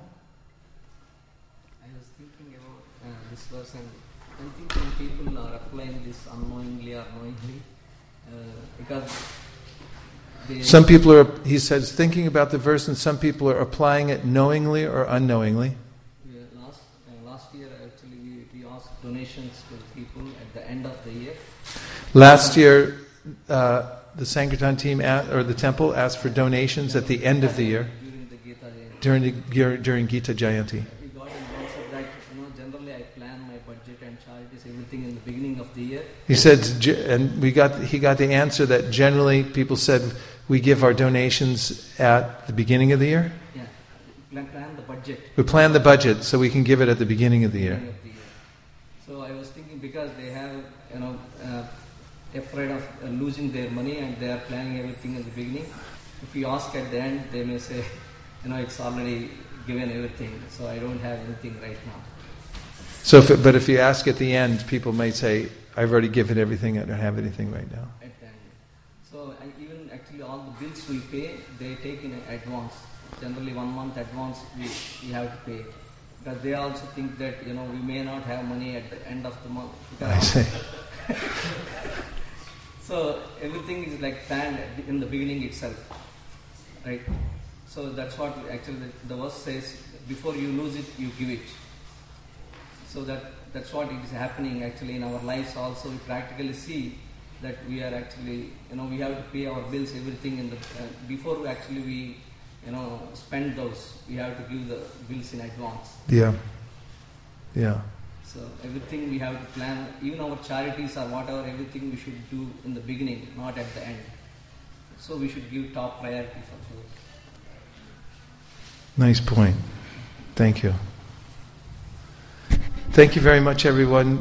I was thinking about this verse, and I think when people are applying this unknowingly or knowingly, because some people are, he says, thinking about the verse, and some people are applying it knowingly or unknowingly. Yeah, last year, actually, we asked donations to people at the end of the year. Last year, the Sankirtan team or the temple asked for donations at the end of the year. During Gita Jayanti. We got an answer that, generally I plan my budget and charities, everything in the beginning of the year. He said, and he got the answer that generally people said we give our donations at the beginning of the year. Yeah, plan the budget. We plan the budget so we can give it at the beginning of the year. So I was thinking, because they have, afraid of losing their money and they are planning everything in the beginning. If you ask at the end, they may say, it's already given everything, so I don't have anything right now. So, but if you ask at the end, people may say, I've already given everything, I don't have anything right now. At the end. So even actually all the bills we pay, they take in advance. Generally 1 month advance we have to pay. Because they also think that, we may not have money at the end of the month. I see. So everything is like planned in the beginning itself, right? So that's what actually the verse says, before you lose it, you give it. So that's what is happening actually in our lives also. We practically see that we are actually, we have to pay our bills, everything in the, before we spend those, we have to give the bills in advance. Yeah. Yeah. So everything we have to plan, even our charities or whatever, everything we should do in the beginning, not at the end. So we should give top priority for those. Nice point. Thank you. Thank you very much, everyone.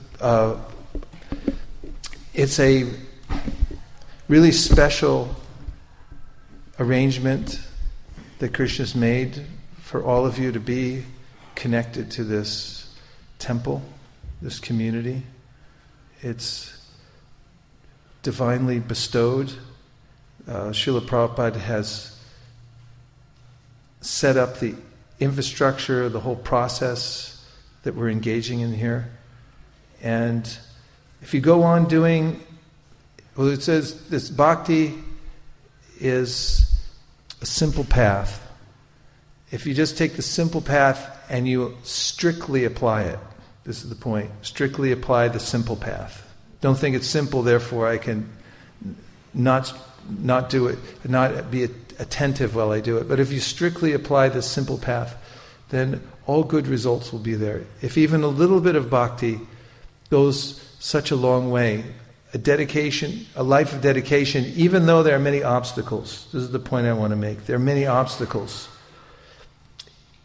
It's a really special arrangement that Krishna's made for all of you to be connected to this temple, this community. It's divinely bestowed. Srila Prabhupada has set up the infrastructure, the whole process that we're engaging in here. And if you go on doing, it says this bhakti is a simple path. If you just take the simple path and you strictly apply it, this is the point, strictly apply the simple path. Don't think it's simple, therefore I can not do it, not be attentive while I do it. But if you strictly apply this simple path, then all good results will be there. If even a little bit of bhakti goes such a long way, a dedication, a life of dedication, even though there are many obstacles. This is the point I want to make. There are many obstacles.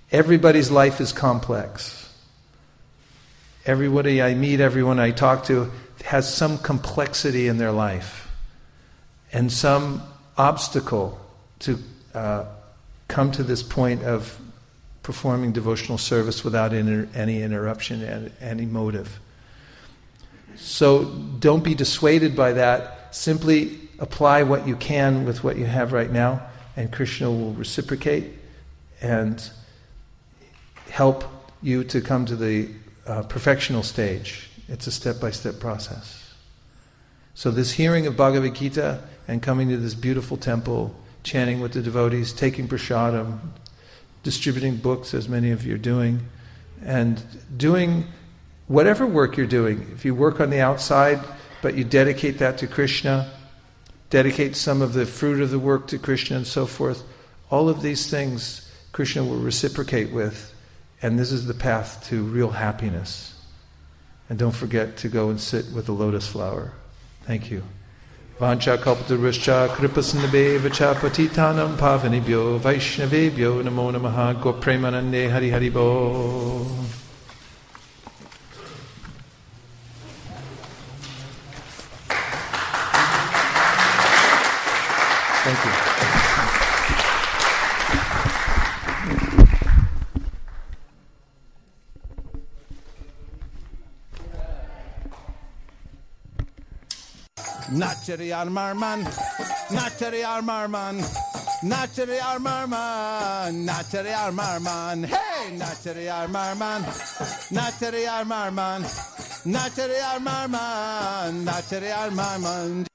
Everybody's life is complex. Everybody I meet, everyone I talk to has some complexity in their life and some obstacle to come to this point of performing devotional service without any interruption and any motive. So don't be dissuaded by that. Simply apply what you can with what you have right now, and Krishna will reciprocate and help you to come to the perfectional stage. It's a step-by-step process. So this hearing of Bhagavad Gita and coming to this beautiful temple, chanting with the devotees, taking prasadam, distributing books, as many of you are doing, and doing whatever work you're doing. If you work on the outside, but you dedicate that to Krishna, dedicate some of the fruit of the work to Krishna and so forth, all of these things Krishna will reciprocate with, and this is the path to real happiness. And don't forget to go and sit with the lotus flower. Thank you. Vancha kalpataruscha kripasindhabe vacha patitanam pavanibhyo vaishnavebhyo namo namaha go premanande hari hari bo. Thank you. Nachari Armarman, Nachari Armarman, Nachari Armarman, Nachari Armarman, hey, Nachari Armarman, Nachari Armarman, Nachari Armarman, Nachari Armarman.